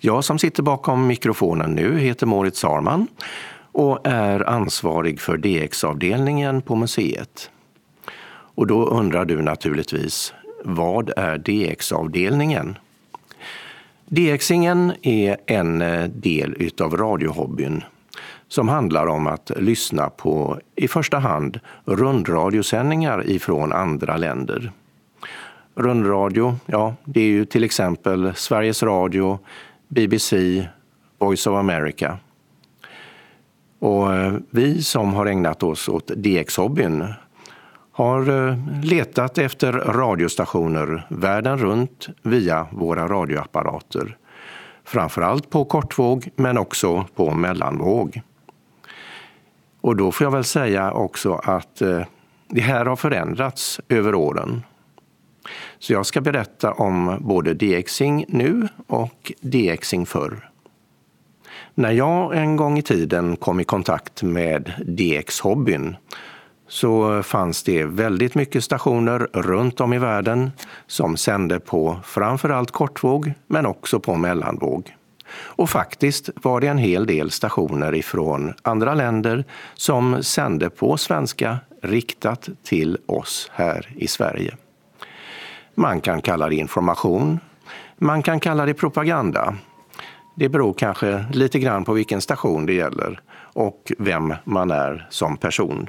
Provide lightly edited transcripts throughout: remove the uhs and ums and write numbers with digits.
Jag som sitter bakom mikrofonen nu heter Moritz Sarman och är ansvarig för DX-avdelningen på museet. Och då undrar du naturligtvis, vad är DX-avdelningen? DXingen är en del utav radiohobbyn som handlar om att lyssna på i första hand rundradiosändningar ifrån andra länder. Rundradio, ja, det är ju till exempel Sveriges Radio, BBC, Voice of America. Och vi som har ägnat oss åt DX-hobbyn har letat efter radiostationer världen runt via våra radioapparater. Framförallt på kortvåg men också på mellanvåg. Och då får jag väl säga också att det här har förändrats över åren. Så jag ska berätta om både DXing nu och DXing förr. När jag en gång i tiden kom i kontakt med DX-hobbyn så fanns det väldigt mycket stationer runt om i världen som sände på framförallt kortvåg men också på mellanvåg. Och faktiskt var det en hel del stationer ifrån andra länder som sände på svenska riktat till oss här i Sverige. Man kan kalla det information, man kan kalla det propaganda. Det beror kanske lite grann på vilken station det gäller och vem man är som person.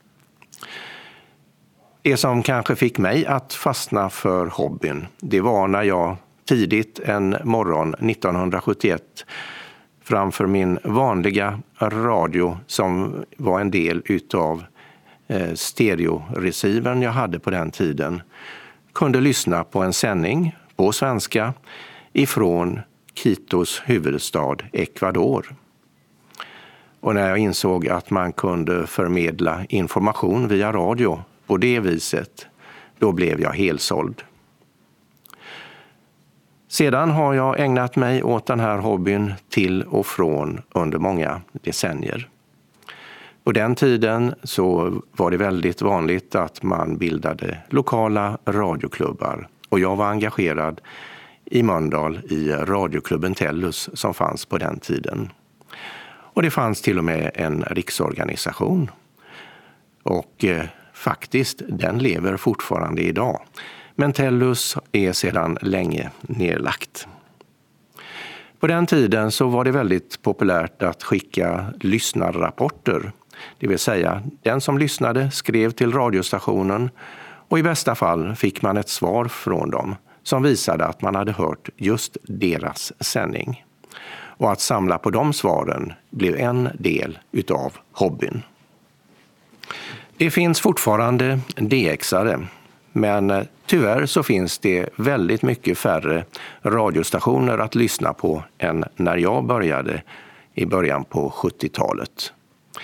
Det som kanske fick mig att fastna för hobbyn, det var när jag tidigt en morgon 1971 framför min vanliga radio som var en del utav stereoreceiver'n jag hade på den tiden, kunde lyssna på en sändning på svenska ifrån Quitos huvudstad Ecuador. Och när jag insåg att man kunde förmedla information via radio på det viset, då blev jag helsåld. Sedan har jag ägnat mig åt den här hobbyn till och från under många decennier. På den tiden så var det väldigt vanligt att man bildade lokala radioklubbar. Och jag var engagerad i Mölndal i radioklubben Tellus som fanns på den tiden. Och det fanns till och med en riksorganisation. Och faktiskt, den lever fortfarande idag. Men Tellus är sedan länge nedlagt. På den tiden så var det väldigt populärt att skicka lyssnarrapporter. Det vill säga, den som lyssnade skrev till radiostationen och i bästa fall fick man ett svar från dem som visade att man hade hört just deras sändning. Och att samla på de svaren blev en del utav hobbyn. Det finns fortfarande DX-are, men tyvärr så finns det väldigt mycket färre radiostationer att lyssna på än när jag började i början på 70-talet.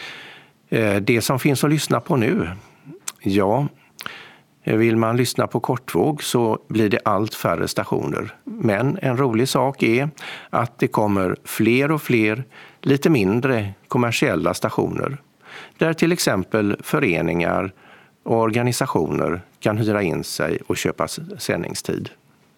Det som finns att lyssna på nu, ja, vill man lyssna på kortvåg så blir det allt färre stationer. Men en rolig sak är att det kommer fler och fler lite mindre kommersiella stationer. Där till exempel föreningar och organisationer kan hyra in sig och köpa sändningstid.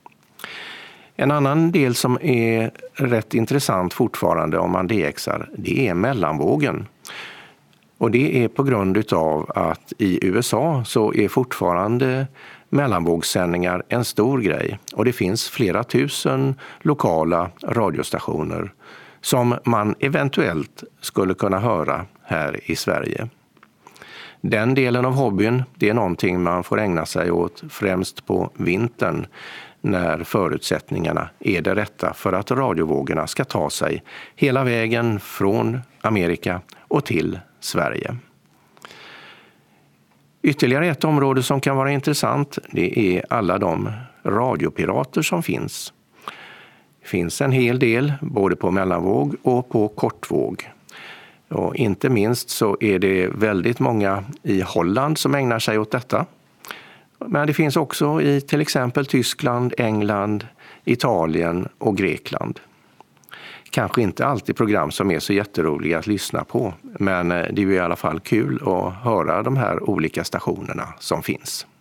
En annan del som är rätt intressant fortfarande om man DXar, det är mellanvågen. Och det är på grund av att i USA så är fortfarande mellanvågssändningar en stor grej. Och det finns flera tusen lokala radiostationer som man eventuellt skulle kunna höra här i Sverige. Den delen av hobbyn, det är någonting man får ägna sig åt främst på vintern när förutsättningarna är det rätta för att radiovågorna ska ta sig hela vägen från Amerika och till Sverige. Ytterligare ett område som kan vara intressant, det är alla de radiopirater som finns. Det finns en hel del både på mellanvåg och på kortvåg. Och inte minst så är det väldigt många i Holland som ägnar sig åt detta. Men det finns också i till exempel Tyskland, England, Italien och Grekland. Kanske inte alltid program som är så jätteroliga att lyssna på, men det är ju i alla fall kul att höra de här olika stationerna som finns.